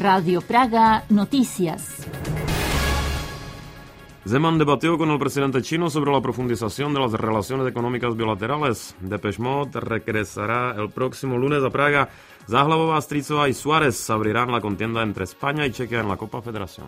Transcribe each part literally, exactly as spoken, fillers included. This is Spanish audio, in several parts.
Radio Praga Noticias. Zeman debatió con el presidente chino sobre la profundización de las relaciones económicas bilaterales. Depeche Mode regresará el próximo lunes a Praga. Záhlavová, Strýcová y Suárez abrirán la contienda entre España y Chequia en la Copa Federación.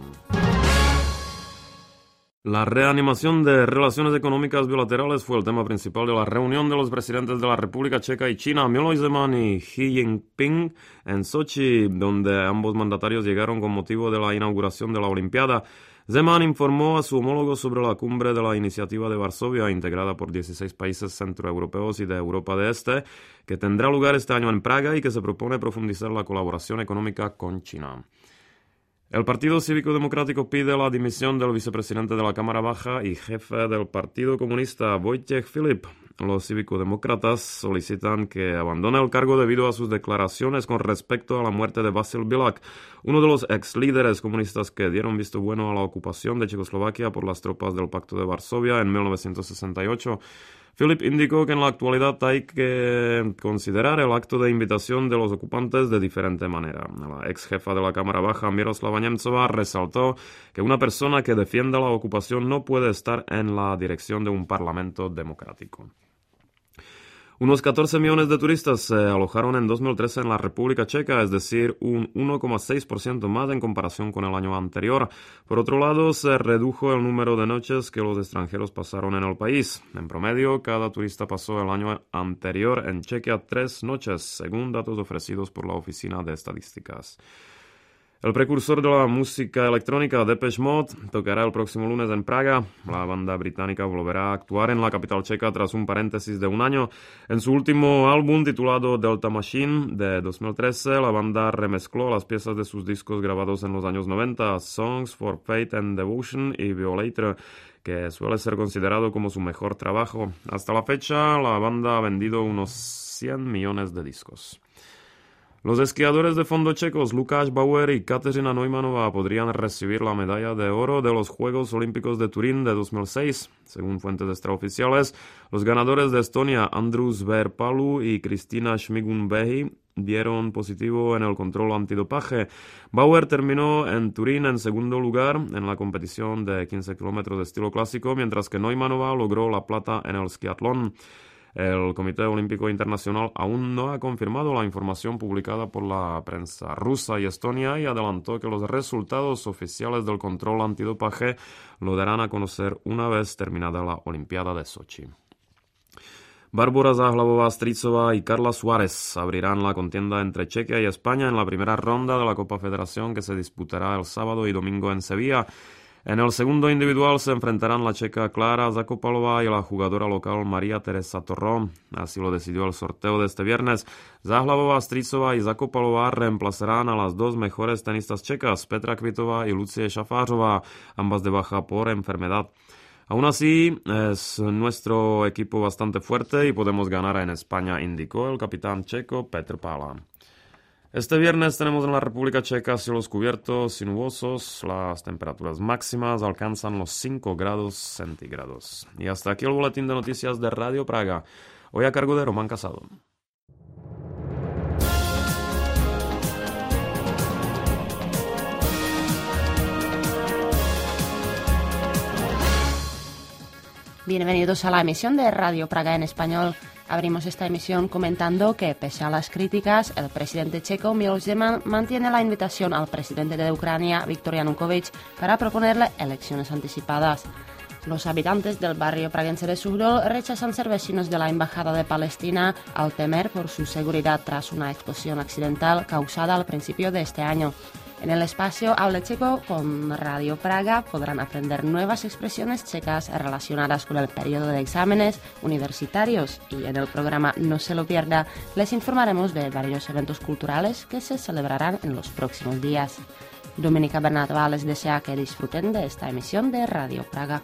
La reanimación de relaciones económicas bilaterales fue el tema principal de la reunión de los presidentes de la República Checa y China, Miloš Zeman y Xi Jinping, en Sochi, donde ambos mandatarios llegaron con motivo de la inauguración de la Olimpiada. Zeman informó a su homólogo sobre la cumbre de la Iniciativa de Varsovia, integrada por dieciséis países centroeuropeos y de Europa de Este, que tendrá lugar este año en Praga y que se propone profundizar la colaboración económica con China. El Partido Cívico Democrático pide la dimisión del vicepresidente de la Cámara Baja y jefe del Partido Comunista, Vojtěch Filip. Los cívico-demócratas solicitan que abandone el cargo debido a sus declaraciones con respecto a la muerte de Vasil Bilak, uno de los ex líderes comunistas que dieron visto bueno a la ocupación de Checoslovaquia por las tropas del Pacto de Varsovia en mil novecientos sesenta y ocho. Philip indicó que en la actualidad hay que considerar el acto de invitación de los ocupantes de diferente manera. La ex jefa de la Cámara Baja, Miroslava Němcová, resaltó que una persona que defienda la ocupación no puede estar en la dirección de un parlamento democrático. Unos catorce millones de turistas se alojaron en dos mil trece en la República Checa, es decir, un uno coma seis por ciento más en comparación con el año anterior. Por otro lado, se redujo el número de noches que los extranjeros pasaron en el país. En promedio, cada turista pasó el año anterior en Chequia tres noches, según datos ofrecidos por la Oficina de Estadísticas. El precursor de la música electrónica, Depeche Mode, tocará el próximo lunes en Praga. La banda británica volverá a actuar en la capital checa tras un paréntesis de un año. En su último álbum, titulado Delta Machine, de dos mil trece, la banda remezcló las piezas de sus discos grabados en los años noventa, Songs for Faith and Devotion y Violator, que suele ser considerado como su mejor trabajo. Hasta la fecha, la banda ha vendido unos cien millones de discos. Los esquiadores de fondo checos Lukáš Bauer y Kateřina Neumannová podrían recibir la medalla de oro de los Juegos Olímpicos de Turín de dos mil seis. Según fuentes extraoficiales, los ganadores de Estonia, Andrus Veerpalu y Kristina Šmigun-Vähi, dieron positivo en el control antidopaje. Bauer terminó en Turín en segundo lugar en la competición de quince kilómetros de estilo clásico, mientras que Neumannová logró la plata en el skiatlón. El Comité Olímpico Internacional aún no ha confirmado la información publicada por la prensa rusa y estonia y adelantó que los resultados oficiales del control antidopaje lo darán a conocer una vez terminada la Olimpiada de Sochi. Barbora Záhlavová, Strýcová y Carla Suárez abrirán la contienda entre Chequia y España en la primera ronda de la Copa Federación que se disputará el sábado y domingo en Sevilla. En el segundo individual se enfrentarán la checa Klára Zakopalová y la jugadora local María Teresa Torró. Así lo decidió el sorteo de este viernes. Záhlavová, Strýcová y Zakopalová reemplazarán a las dos mejores tenistas checas, Petra Kvitová y Lucie Šafářová, ambas de baja por enfermedad. Aún así, es nuestro equipo bastante fuerte y podemos ganar en España, indicó el capitán checo Petr Pála. Este viernes tenemos en la República Checa cielos cubiertos y nubosos. Las temperaturas máximas alcanzan los cinco grados centígrados. Y hasta aquí el boletín de noticias de Radio Praga. Hoy a cargo de Román Casado. Bienvenidos a la emisión de Radio Praga en español. Abrimos esta emisión comentando que, pese a las críticas, el presidente checo Miloš Zeman mantiene la invitación al presidente de Ucrania, Viktor Yanukovych, para proponerle elecciones anticipadas. Los habitantes del barrio praguense de Suhdol rechazan ser vecinos de la Embajada de Palestina al temer por su seguridad tras una explosión accidental causada al principio de este año. En el espacio Habla Checo con Radio Praga podrán aprender nuevas expresiones checas relacionadas con el periodo de exámenes universitarios y en el programa No se lo pierda les informaremos de varios eventos culturales que se celebrarán en los próximos días. Dominika Bernátová les desea que disfruten de esta emisión de Radio Praga.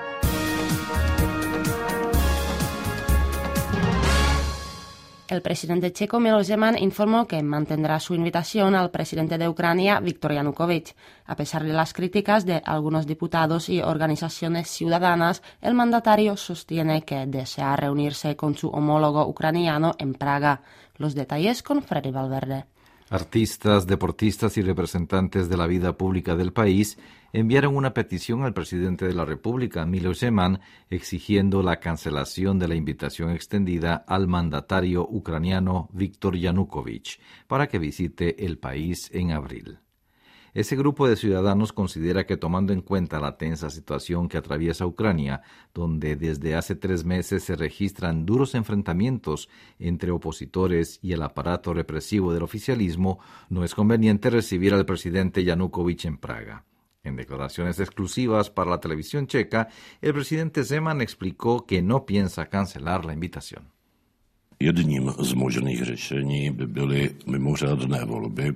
El presidente checo Miloš Zeman informó que mantendrá su invitación al presidente de Ucrania, Viktor Yanukovych. A pesar de las críticas de algunos diputados y organizaciones ciudadanas, el mandatario sostiene que desea reunirse con su homólogo ucraniano en Praga. Los detalles con Freddy Valverde. Artistas, deportistas y representantes de la vida pública del país enviaron una petición al presidente de la República, Miloš Zeman, exigiendo la cancelación de la invitación extendida al mandatario ucraniano Viktor Yanukovych para que visite el país en abril. Ese grupo de ciudadanos considera que, tomando en cuenta la tensa situación que atraviesa Ucrania, donde desde hace tres meses se registran duros enfrentamientos entre opositores y el aparato represivo del oficialismo, no es conveniente recibir al presidente Yanukovych en Praga. En declaraciones exclusivas para la televisión checa, el presidente Zeman explicó que no piensa cancelar la invitación. Jedním z možných řešení by byly mimořádné volby.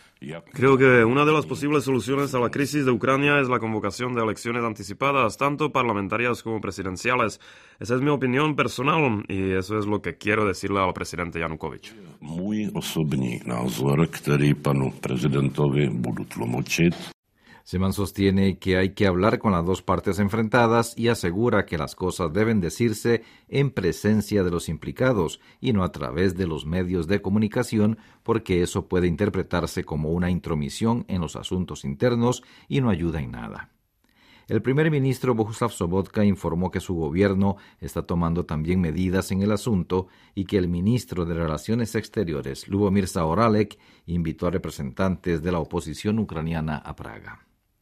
Creo que una de las posibles soluciones a la crisis de Ucrania es la convocación de elecciones anticipadas, tanto parlamentarias como presidenciales. Esa es mi opinión personal y eso es lo que quiero decirle al presidente Yanukovych. Můj osobní názor, který panu prezidentovi budu tlumočit. Zeman sostiene que hay que hablar con las dos partes enfrentadas y asegura que las cosas deben decirse en presencia de los implicados y no a través de los medios de comunicación, porque eso puede interpretarse como una intromisión en los asuntos internos y no ayuda en nada. El primer ministro Bohuslav Sobotka informó que su gobierno está tomando también medidas en el asunto y que el ministro de Relaciones Exteriores, Lubomir Zaorálek, invitó a representantes de la oposición ucraniana a Praga.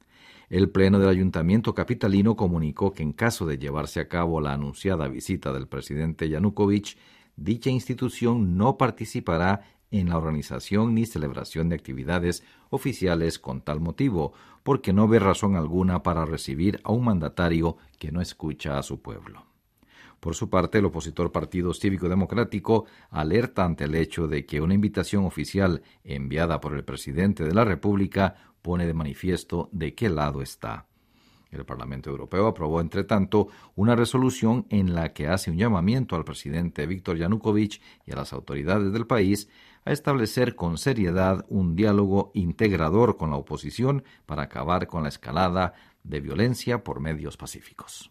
El Pleno del Ayuntamiento capitalino comunicó que en caso de llevarse a cabo la anunciada visita del presidente Yanukovych, dicha institución no participará en la organización ni celebración de actividades oficiales con tal motivo, porque no ve razón alguna para recibir a un mandatario que no escucha a su pueblo. Por su parte, el opositor Partido Cívico Democrático alerta ante el hecho de que una invitación oficial enviada por el presidente de la República pone de manifiesto de qué lado está. El Parlamento Europeo aprobó, entre tanto, una resolución en la que hace un llamamiento al presidente Viktor Yanukovych y a las autoridades del país a establecer con seriedad un diálogo integrador con la oposición para acabar con la escalada de violencia por medios pacíficos.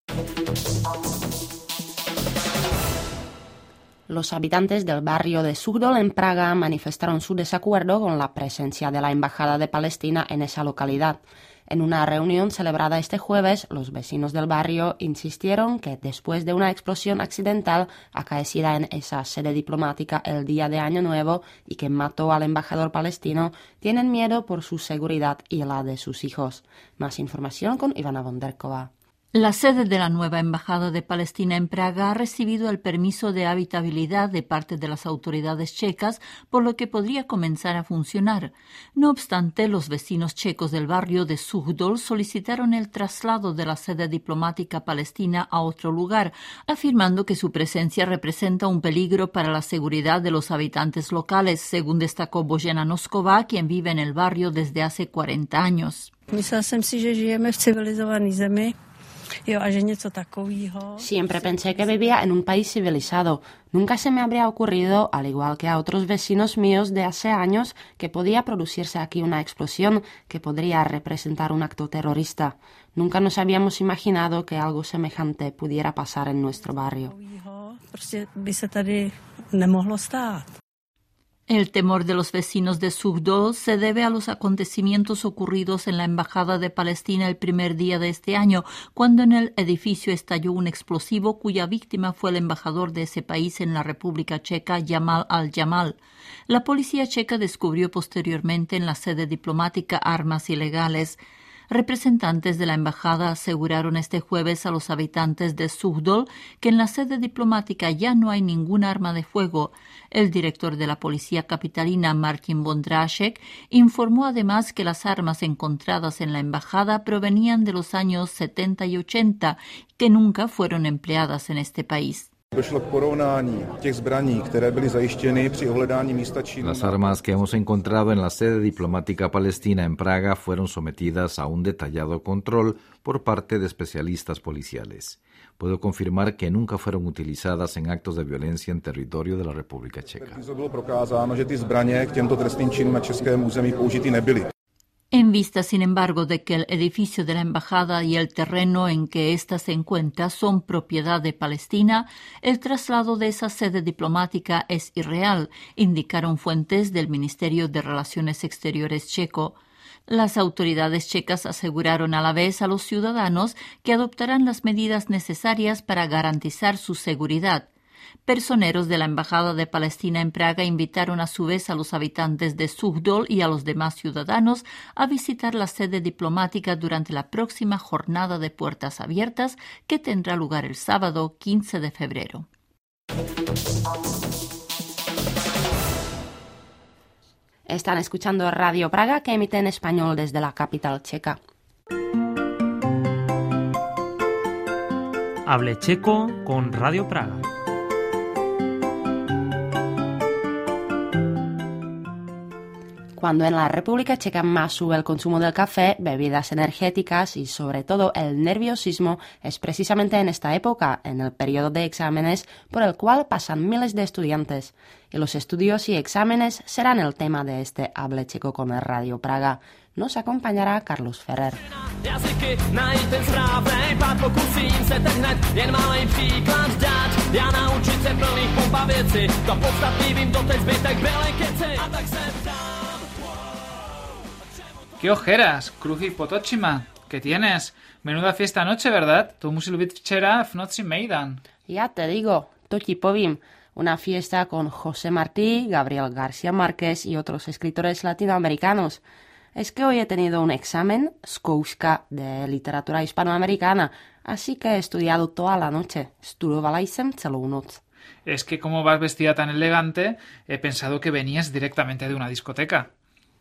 Los habitantes del barrio de Suchdol en Praga manifestaron su desacuerdo con la presencia de la Embajada de Palestina en esa localidad. En una reunión celebrada este jueves, los vecinos del barrio insistieron que después de una explosión accidental acaecida en esa sede diplomática el día de Año Nuevo y que mató al embajador palestino, tienen miedo por su seguridad y la de sus hijos. Más información con Ivana Vonderkova. La sede de la nueva Embajada de Palestina en Praga ha recibido el permiso de habitabilidad de parte de las autoridades checas, por lo que podría comenzar a funcionar. No obstante, los vecinos checos del barrio de Suchdol solicitaron el traslado de la sede diplomática palestina a otro lugar, afirmando que su presencia representa un peligro para la seguridad de los habitantes locales, según destacó Božena Nosková, quien vive en el barrio desde hace cuarenta años. Myslela jsem si, že žijeme v civilizované zemi. Siempre pensé que vivía en un país civilizado. Nunca se me habría ocurrido, al igual que a otros vecinos míos de hace años, que podía producirse aquí una explosión que podría representar un acto terrorista. Nunca nos habíamos imaginado que algo semejante pudiera pasar en nuestro barrio. El temor de los vecinos de Suchdol se debe a los acontecimientos ocurridos en la Embajada de Palestina el primer día de este año, cuando en el edificio estalló un explosivo cuya víctima fue el embajador de ese país en la República Checa, Jamal al-Jamal. La policía checa descubrió posteriormente en la sede diplomática armas ilegales. Representantes de la embajada aseguraron este jueves a los habitantes de Suchdol que en la sede diplomática ya no hay ningún arma de fuego. El director de la policía capitalina, Martin Bondrašek, informó además que las armas encontradas en la embajada provenían de los años setenta y ochenta, que nunca fueron empleadas en este país. Las armas que hemos encontrado en la sede diplomática palestina en Praga fueron sometidas a un detallado control por parte de especialistas policiales. Puedo confirmar que nunca fueron utilizadas en actos de violencia en territorio de la República Checa. En vista, sin embargo, de que el edificio de la embajada y el terreno en que ésta se encuentra son propiedad de Palestina, el traslado de esa sede diplomática es irreal, indicaron fuentes del Ministerio de Relaciones Exteriores checo. Las autoridades checas aseguraron a la vez a los ciudadanos que adoptarán las medidas necesarias para garantizar su seguridad. Personeros de la Embajada de Palestina en Praga invitaron a su vez a los habitantes de Suchdol y a los demás ciudadanos a visitar la sede diplomática durante la próxima jornada de puertas abiertas que tendrá lugar el sábado quince de febrero. Están escuchando Radio Praga, que emite en español desde la capital checa. Hable checo con Radio Praga. Cuando en la República Checa más sube el consumo del café, bebidas energéticas y sobre todo el nerviosismo, es precisamente en esta época, en el periodo de exámenes, por el cual pasan miles de estudiantes. Y los estudios y exámenes serán el tema de este Hable Checo con el Radio Praga. Nos acompañará Carlos Ferrer. ¡Qué ojeras! Kruhy Potochima, ¿qué tienes? Menuda fiesta anoche, ¿verdad? To musil být včera v noci mejdan. Ya te digo, to ti povím. Una fiesta con José Martí, Gabriel García Márquez y otros escritores latinoamericanos. Es que hoy he tenido un examen, zkouška, de literatura hispanoamericana, así que he estudiado toda la noche. Studovala jsem celou noc. Es que como vas vestida tan elegante, he pensado que venías directamente de una discoteca.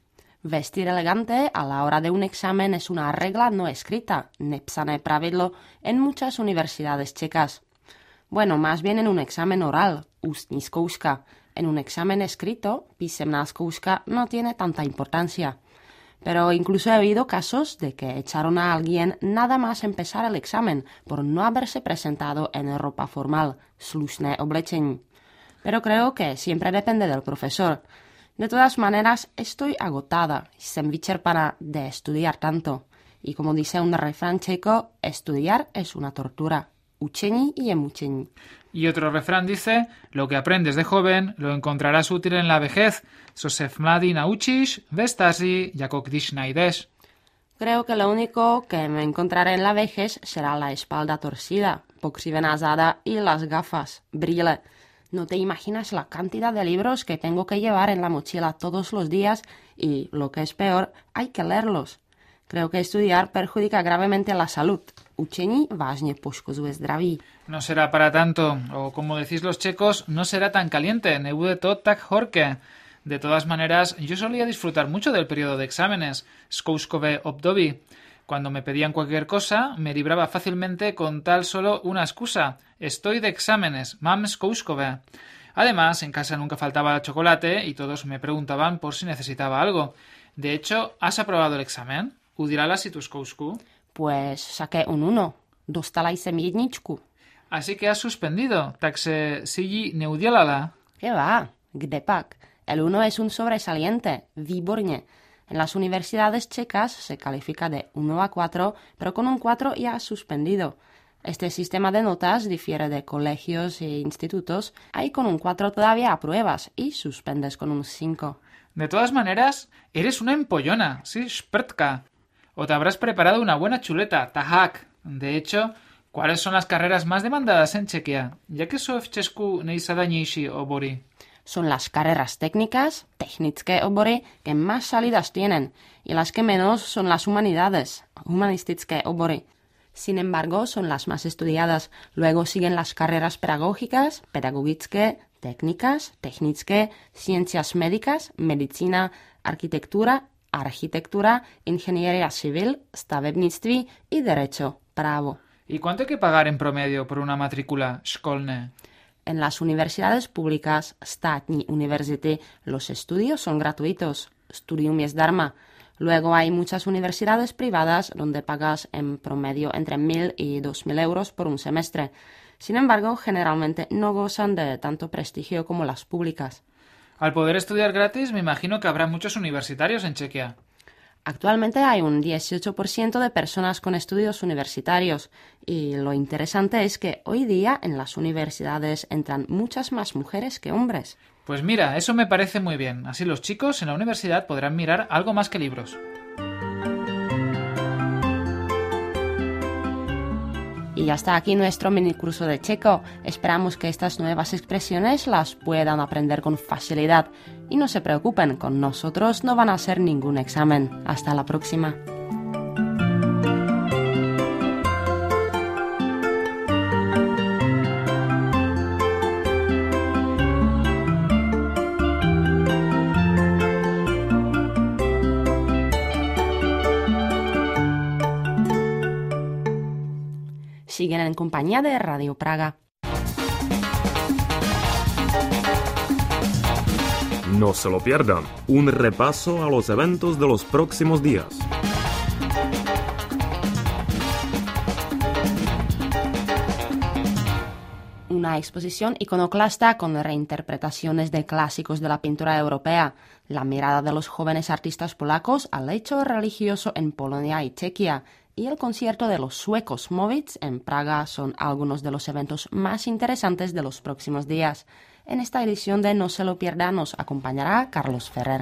Vestir elegante a la hora de un examen es una regla no escrita, nepsané pravidlo, en muchas universidades checas. Bueno, más bien en un examen oral, ústní zkouška. En un examen escrito, písemná zkouška, no tiene tanta importancia. Pero incluso he habido casos de que echaron a alguien nada más empezar el examen por no haberse presentado en ropa formal, slušné oblečení. Pero creo que siempre depende del profesor. De todas maneras, estoy agotada, jsem vyčerpaná de estudiar tanto. Y como dice un refrán checo, estudiar es una tortura. Učení je mučení. Y otro refrán dice, lo que aprendes de joven lo encontrarás útil en la vejez. Co se v mládí naučíš, ve staří, jako když najdeš. Creo que lo único que me encontraré en la vejez será la espalda torcida, pokřivená záda y las gafas, brýle. No te imaginas la cantidad de libros que tengo que llevar en la mochila todos los días y, lo que es peor, hay que leerlos. Creo que estudiar perjudica gravemente la salud. Učení vážně poškozuje zdraví. No será para tanto, o como decís los checos, no será tan caliente, nebude to tak horké. De todas maneras, yo solía disfrutar mucho del periodo de exámenes, zkouškové období. Cuando me pedían cualquier cosa, me libraba fácilmente con tal solo una excusa. Estoy de exámenes, mam zkouškové. Además, en casa nunca faltaba chocolate y todos me preguntaban por si necesitaba algo. De hecho, ¿has aprobado el examen? Udělala si tu zkoušku? Pues saqué un uno. Dostala jsem jedničku. Así que has suspendido, tak se si neudělala. ¿Qué va? Kde pak? El uno es un sobresaliente, výborně. En las universidades checas se califica de uno a cuatro, pero con un cuatro ya has suspendido. Este sistema de notas difiere de colegios e institutos. Ahí con un cuatro todavía apruebas y suspendes con un cinco. De todas maneras, eres una empollona, sí, šprtka. O te habrás preparado una buena chuleta, tahak. De hecho, ¿cuáles son las carreras más demandadas en Chequia? Ya que jsou v Česku nejsadanější obory. Son las carreras técnicas, technické obory, que más salidas tienen, y las que menos son las humanidades, humanistické obory. Sin embargo, son las más estudiadas. Luego siguen las carreras pedagógicas, pedagogické, técnicas, technické, ciencias médicas, medicina, arquitectura, arquitectura, ingeniería civil, stavebnictví y derecho, právo. ¿Y cuánto hay que pagar en promedio por una matrícula školné? En las universidades públicas, státní univerzity, los estudios son gratuitos. Studium je zdarma. Luego hay muchas universidades privadas donde pagas en promedio entre mil y dos mil euros por un semestre. Sin embargo, generalmente no gozan de tanto prestigio como las públicas. Al poder estudiar gratis, me imagino que habrá muchos universitarios en Chequia. Actualmente hay un dieciocho por ciento de personas con estudios universitarios y lo interesante es que hoy día en las universidades entran muchas más mujeres que hombres. Pues mira, eso me parece muy bien. Así los chicos en la universidad podrán mirar algo más que libros. Y ya está aquí nuestro mini curso de checo. Esperamos que estas nuevas expresiones las puedan aprender con facilidad. Y no se preocupen, con nosotros no van a hacer ningún examen. Hasta la próxima. Siguen en compañía de Radio Praga. No se lo pierdan, un repaso a los eventos de los próximos días. Una exposición iconoclasta con reinterpretaciones de clásicos de la pintura europea, la mirada de los jóvenes artistas polacos al hecho religioso en Polonia y Chequia, y el concierto de los suecos Movits en Praga son algunos de los eventos más interesantes de los próximos días. En esta edición de No se lo pierda nos acompañará Carlos Ferrer.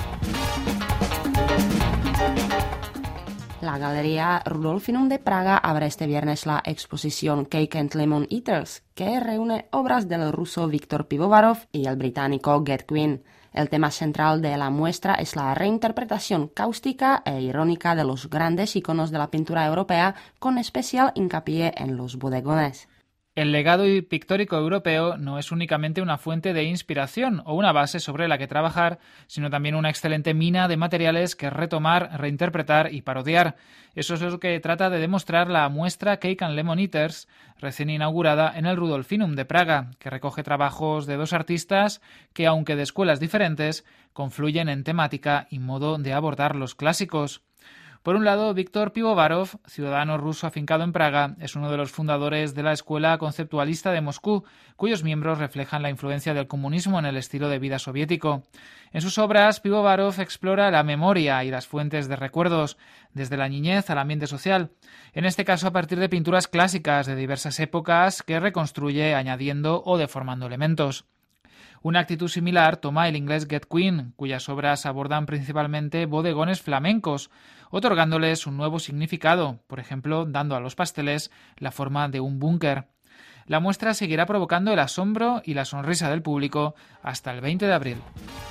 La Galería Rudolfinum de Praga abre este viernes la exposición Cake and Lemon Eaters, que reúne obras del ruso Viktor Pivovarov y el británico Get Queen. El tema central de la muestra es la reinterpretación cáustica e irónica de los grandes iconos de la pintura europea, con especial hincapié en los bodegones. El legado pictórico europeo no es únicamente una fuente de inspiración o una base sobre la que trabajar, sino también una excelente mina de materiales que retomar, reinterpretar y parodiar. Eso es lo que trata de demostrar la muestra Cake and Lemon Eaters, recién inaugurada en el Rudolfinum de Praga, que recoge trabajos de dos artistas que, aunque de escuelas diferentes, confluyen en temática y modo de abordar los clásicos. Por un lado, Viktor Pivovarov, ciudadano ruso afincado en Praga, es uno de los fundadores de la Escuela Conceptualista de Moscú, cuyos miembros reflejan la influencia del comunismo en el estilo de vida soviético. En sus obras, Pivovarov explora la memoria y las fuentes de recuerdos, desde la niñez al ambiente social, en este caso a partir de pinturas clásicas de diversas épocas que reconstruye añadiendo o deformando elementos. Una actitud similar toma el inglés Get Queen, cuyas obras abordan principalmente bodegones flamencos, otorgándoles un nuevo significado, por ejemplo, dando a los pasteles la forma de un búnker. La muestra seguirá provocando el asombro y la sonrisa del público hasta el veinte de abril.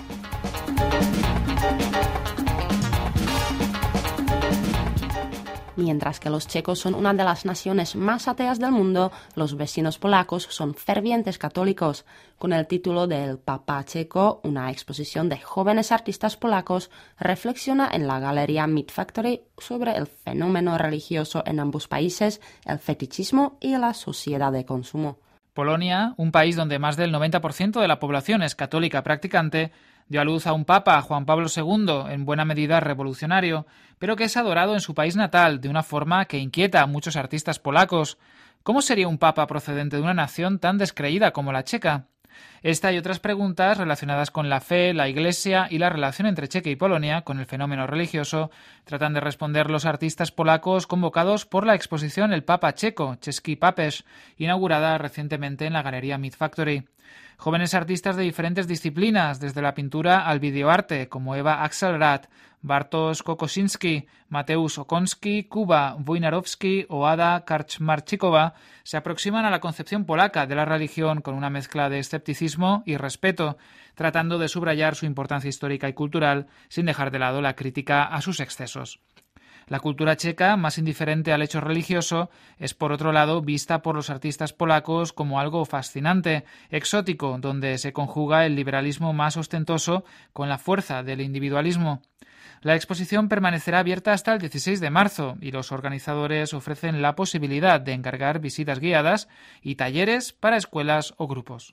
Mientras que los checos son una de las naciones más ateas del mundo, los vecinos polacos son fervientes católicos. Con el título de El Papa Checo, una exposición de jóvenes artistas polacos reflexiona en la Galería Meat Factory sobre el fenómeno religioso en ambos países, el fetichismo y la sociedad de consumo. Polonia, un país donde más del noventa por ciento de la población es católica practicante, dio a luz a un papa, Juan Pablo segundo, en buena medida revolucionario, pero que es adorado en su país natal de una forma que inquieta a muchos artistas polacos. ¿Cómo sería un papa procedente de una nación tan descreída como la checa? Esta y otras preguntas relacionadas con la fe, la Iglesia y la relación entre Chequia y Polonia con el fenómeno religioso tratan de responder los artistas polacos convocados por la exposición El Papa Checo, Czeski Papież, inaugurada recientemente en la Galería Meat Factory. Jóvenes artistas de diferentes disciplinas, desde la pintura al videoarte, como Eva Axelrad, Bartosz Kokosinski, Mateusz Okonski, Kuba Wojnarowski o Ada Karczmarczykowa, se aproximan a la concepción polaca de la religión con una mezcla de escepticismo y respeto, tratando de subrayar su importancia histórica y cultural, sin dejar de lado la crítica a sus excesos. La cultura checa, más indiferente al hecho religioso, es por otro lado vista por los artistas polacos como algo fascinante, exótico, donde se conjuga el liberalismo más ostentoso con la fuerza del individualismo. La exposición permanecerá abierta hasta el dieciséis de marzo y los organizadores ofrecen la posibilidad de encargar visitas guiadas y talleres para escuelas o grupos.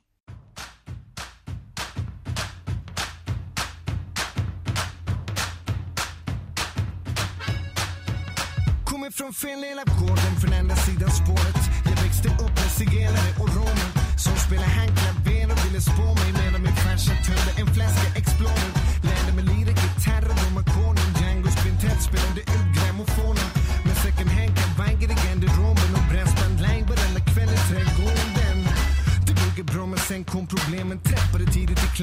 Från fel del av gården, från andra sidan spåret. Jag växte upp med zigenare och romer som spelade handklaver och ville spå mig medan min farsa tömde en flaska Explorer. Lärde mig lira gitarr och de ackorden, Django Sprinter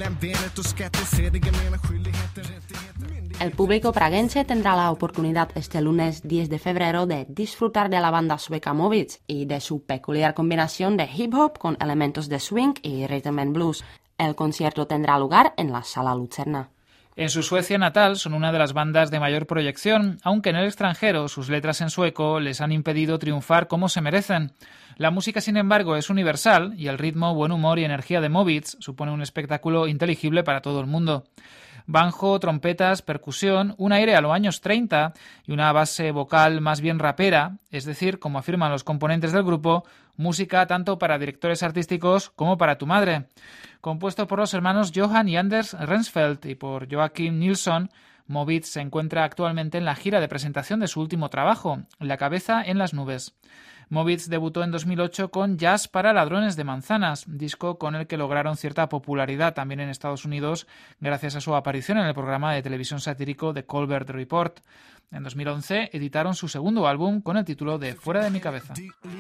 El público praguense tendrá la oportunidad este lunes diez de febrero de disfrutar de la banda sueca Movits y de su peculiar combinación de hip hop con elementos de swing y rhythm and blues. El concierto tendrá lugar en la Sala Lucerna. En su Suecia natal son una de las bandas de mayor proyección, aunque en el extranjero sus letras en sueco les han impedido triunfar como se merecen. La música, sin embargo, es universal y el ritmo, buen humor y energía de Movits supone un espectáculo inteligible para todo el mundo. Banjo, trompetas, percusión, un aire a los años treinta y una base vocal más bien rapera, es decir, como afirman los componentes del grupo, música tanto para directores artísticos como para tu madre. Compuesto por los hermanos Johan y Anders Rensfeldt y por Joakim Nilsson, Movits se encuentra actualmente en la gira de presentación de su último trabajo, La cabeza en las nubes. Movits debutó en dos mil ocho con Jazz para ladrones de manzanas, disco con el que lograron cierta popularidad también en Estados Unidos gracias a su aparición en el programa de televisión satírico The Colbert Report. En dos mil once editaron su segundo álbum con el título de Fuera de mi cabeza.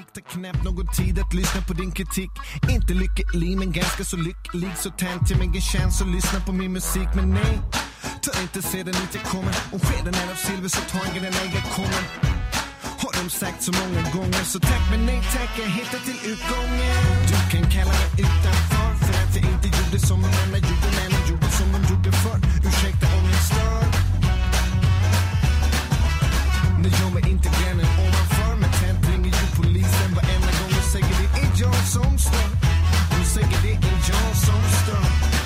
Har de sagt så många gånger, så tack men nej tack, jag hittar till utgången. Du kan kalla mig utanför, för att jag inte gjorde som en annan gjorde, men jag gjorde som de gjorde förr. Ursäkta om jag stör. Nu gör mig inte grannen ovanför, men tänt ringer ju polisen varenda gång och säger det är jag som stör. De säger det är jag som stör.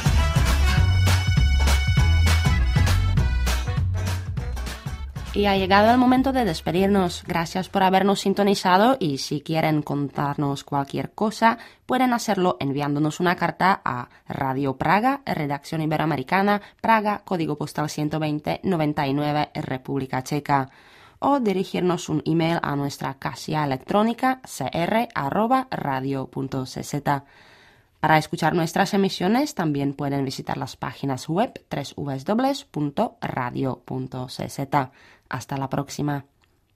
Y ha llegado el momento de despedirnos. Gracias por habernos sintonizado y si quieren contarnos cualquier cosa, pueden hacerlo enviándonos una carta a Radio Praga, Redacción Iberoamericana, Praga, código postal ciento veinte noventa y nueve, República Checa, o dirigirnos un email a nuestra casilla electrónica c r arroba radio punto c z. Para escuchar nuestras emisiones también pueden visitar las páginas web doble u doble u doble u punto radio punto c z. Hasta la próxima.